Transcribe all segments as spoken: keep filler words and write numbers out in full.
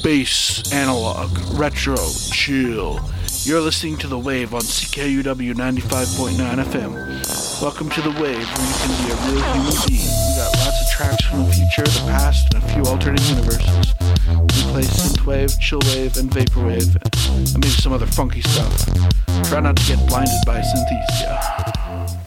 bass, analog, retro, chill. You're listening to The Wave on C K U W ninety-five point nine F M. Welcome to The Wave, where you can be a real human being. We got lots of tracks from the future, the past, and a few alternate universes. We play synthwave, chillwave, and vaporwave, and maybe some other funky stuff. Try not to get blinded by synthesia.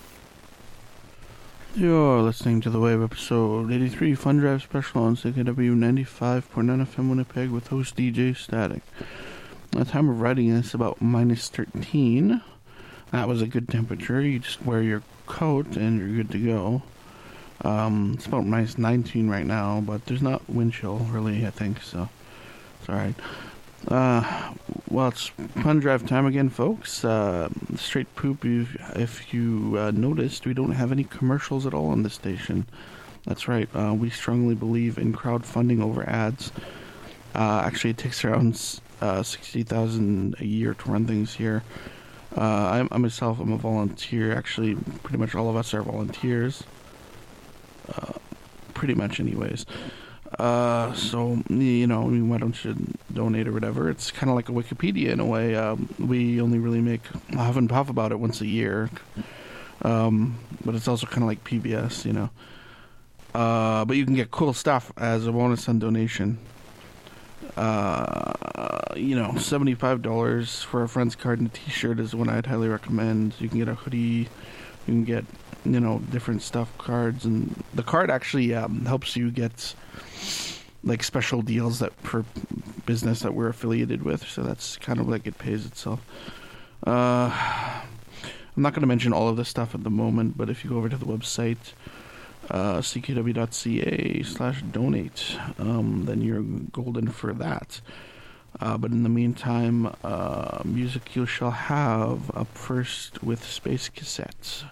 You're listening to The Wave, episode eighty-three, Fun Drive Special on C K W ninety-five point nine F M Winnipeg with host D J Static. At the time of writing this, about minus thirteen. That was a good temperature. You just wear your coat and you're good to go. Um, it's about minus nineteen right now, but there's not wind chill, really, I think, so it's alright. Uh, well, it's Fun Drive time again, folks. Uh, straight poop, if, if you uh, noticed, we don't have any commercials at all on this station. That's right, uh, we strongly believe in crowdfunding over ads. Uh, actually, it takes around uh, sixty thousand dollars a year to run things here. Uh, I, I myself, I'm a volunteer. Actually, pretty much all of us are volunteers. Uh, pretty much anyways. Uh, so, you know, I mean, why don't you donate or whatever? It's kind of like a Wikipedia in a way. Um, we only really make huff and puff about it once a year. Um, but it's also kind of like P B S, you know. Uh, but you can get cool stuff as a bonus on donation. Uh, you know, seventy-five dollars for a friend's card and a t-shirt is one I'd highly recommend. You can get a hoodie, you can get, you know, different stuff, cards, and the card actually um, helps you get like special deals that for business that we're affiliated with, so that's kind of like it pays itself. Uh, I'm not going to mention all of this stuff at the moment, but if you go over to the website, uh, c k w dot c a slash donate, um, then you're golden for that. Uh, but in the meantime, uh, music you shall have up first with Space Cassettes.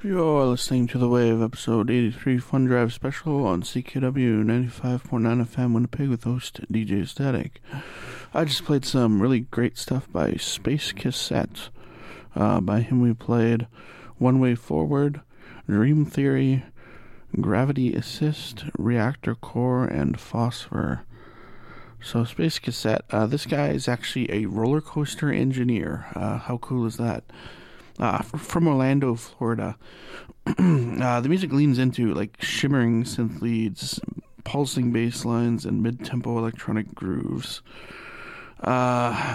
You're listening to The Wave, episode eighty-three, Fun Drive Special on C K W ninety-five point nine F M Winnipeg with host D J Static. I just played some really great stuff by Space Cassette. Uh, by him we played One Way Forward, Dream Theory, Gravity Assist, Reactor Core, and Phosphor. So Space Cassette, uh, this guy is actually a roller coaster engineer. Uh, how cool is that? Uh, from Orlando, Florida. uh, the music leans into like shimmering synth leads, pulsing bass lines, and mid-tempo electronic grooves. Uh,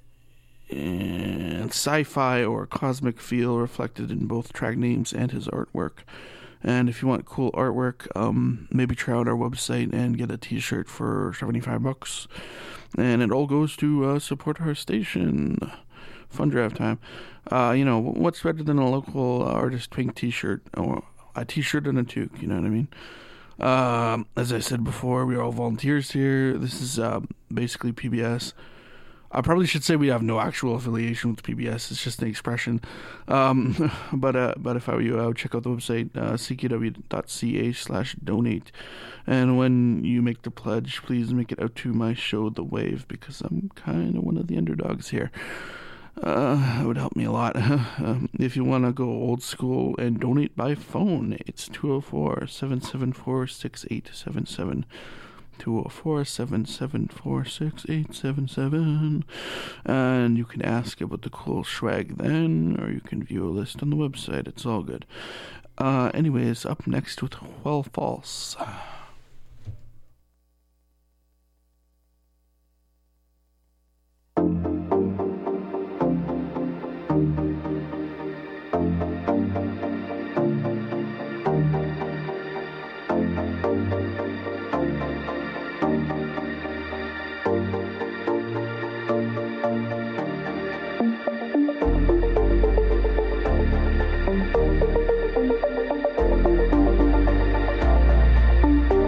and sci-fi or cosmic feel reflected in both track names and his artwork. And if you want cool artwork, um, maybe try out our website and get a t-shirt for seventy-five bucks. And it all goes to uh, support our station. Fun Drive time. Uh, you know, what's better than a local artist pink t-shirt, or a t-shirt and a toque, you know what I mean? Um, as I said before, we are all volunteers here. This is uh, basically P B S. I probably should say we have no actual affiliation with P B S. It's just an expression. Um, but uh, but if I were you, I would check out the website, uh, c k w dot c a slash donate. And when you make the pledge, please make it out to my show, The Wave, because I'm kind of one of the underdogs here. Uh, it would help me a lot. um, if you want to go old school and donate by phone, it's two oh four, seven seven four, six eight seven seven. two oh four, seven seven four, six eight seven seven. And you can ask about the cool swag then, or you can view a list on the website. It's all good. Uh, anyways, up next with Well False. Thank you.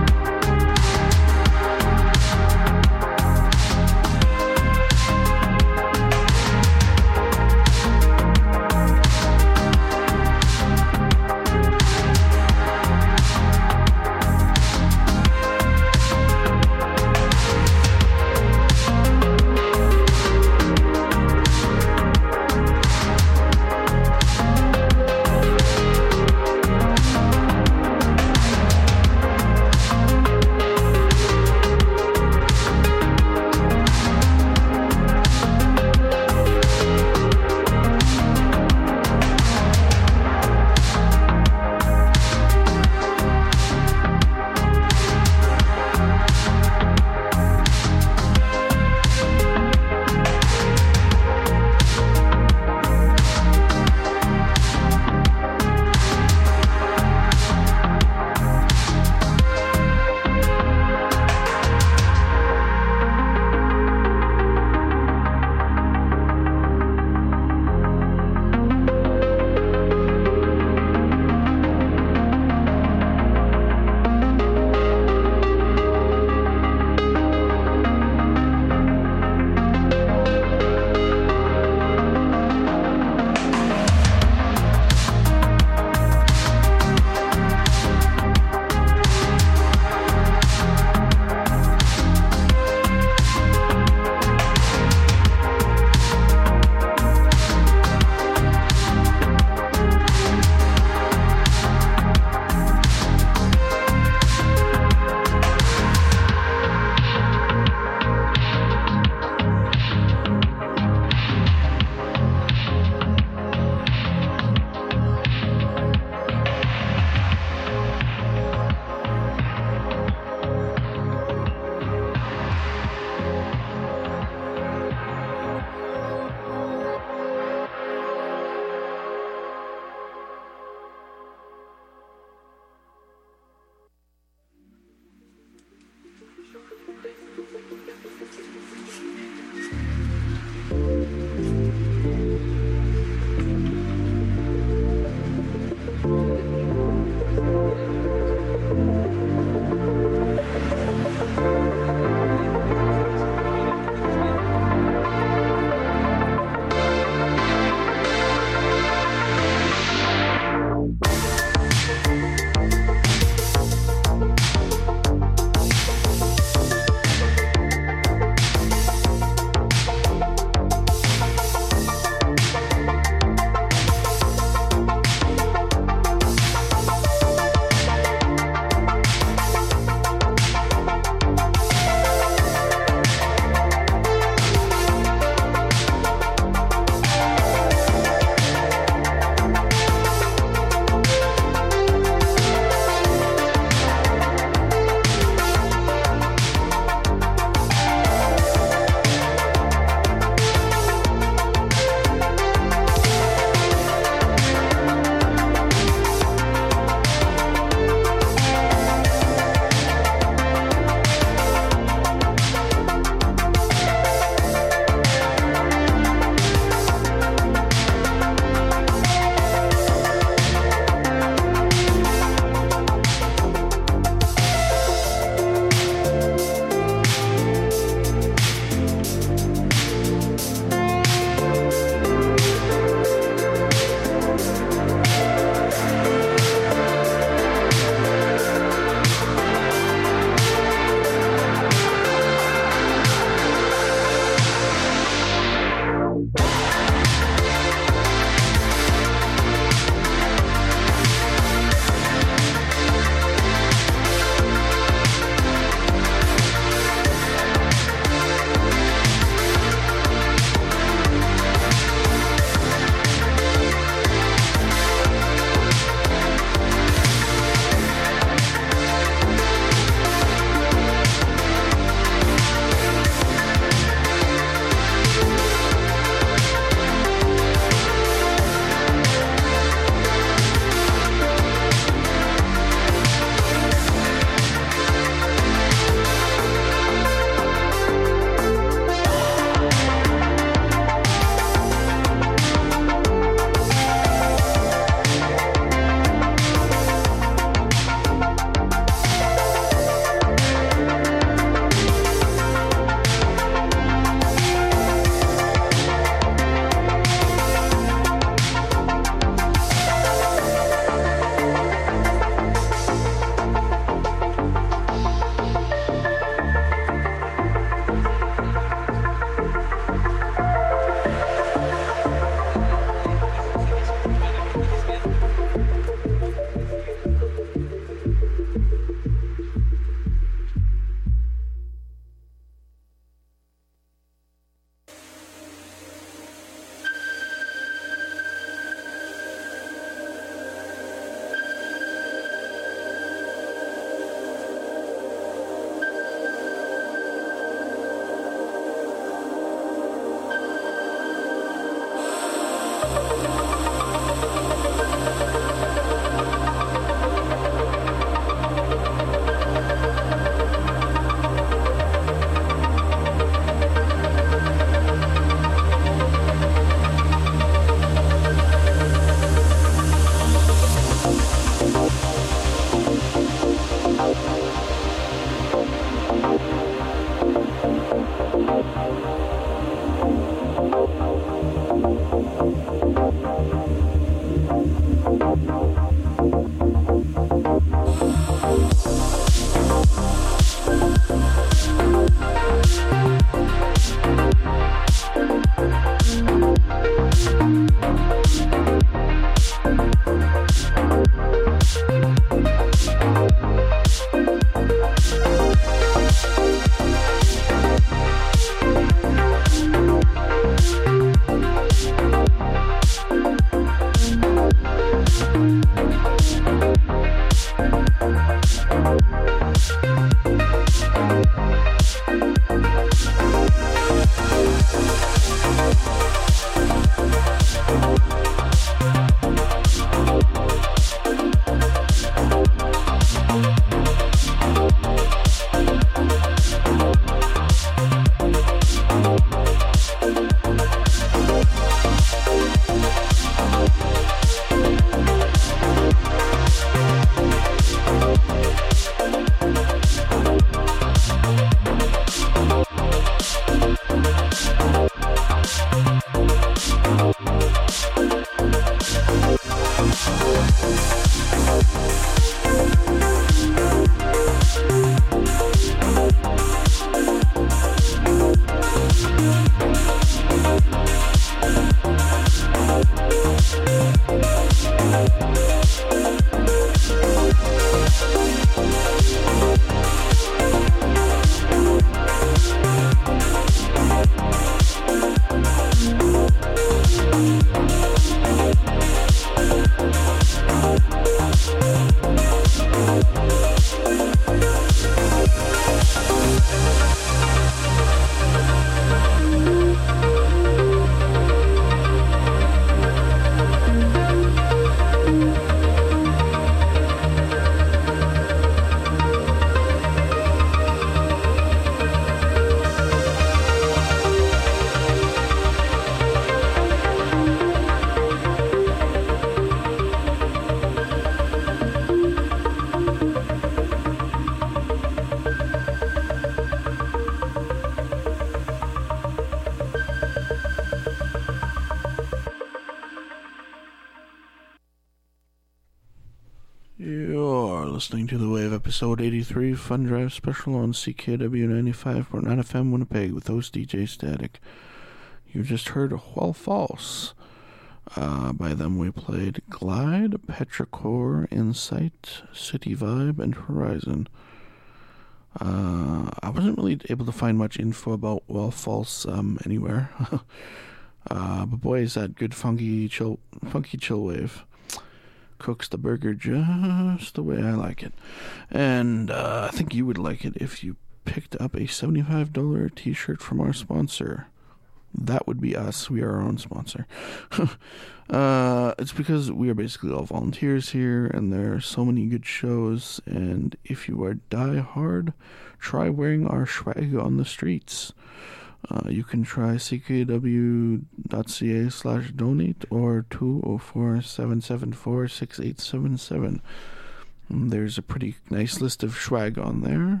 to The Wave, episode eighty-three, Fun Drive Special on C K W ninety-five point nine F M Winnipeg with host D J Static. You just heard While False. Uh, by them we played Glide, Petrichor, Insight, City Vibe, and Horizon. Uh, I wasn't really able to find much info about While False um, anywhere. uh, but boy, is that good funky chill, funky chill wave. Cooks the burger just the way I like it. And uh, I think you would like it if you picked up a seventy-five dollars t-shirt from our sponsor. That would be us. We are our own sponsor. uh, it's because we are basically all volunteers here, and there are so many good shows, and if you are die-hard, try wearing our swag on the streets. Uh, you can try ckw.ca slash donate or two oh four, seven seven four, six eight seven seven. There's a pretty nice list of swag on there.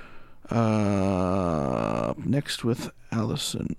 Uh, next with Allison.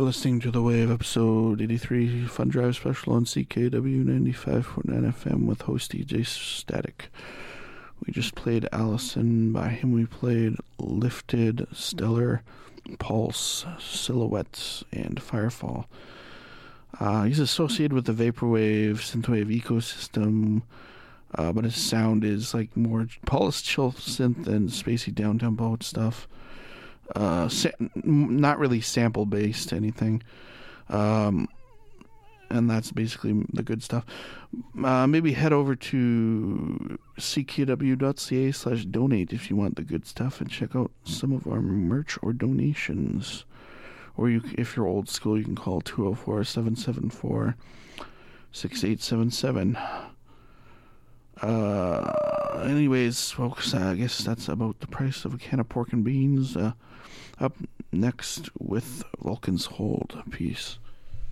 listening to The Wave, episode eighty-three, Fun Drive Special on C K W ninety-five point nine F M with host D J Static. We just played Allison. By him we played Lifted, Stellar, Pulse, Silhouettes, and Firefall. Uh, he's associated with the Vaporwave, Synthwave ecosystem, uh, but his sound is like more polished chill synth and spacey downtempo stuff. Uh, sa- not really sample based anything, um, and that's basically the good stuff. Uh, maybe head over to c k w dot c a slash donate if you want the good stuff, and check out some of our merch or donations. Or you, if you're old school, you can call two oh four, seven seven four, six eight seven seven. Uh, anyways, folks, I guess that's about the price of a can of pork and beans. Uh, up next with Vulcan's Hold. Peace.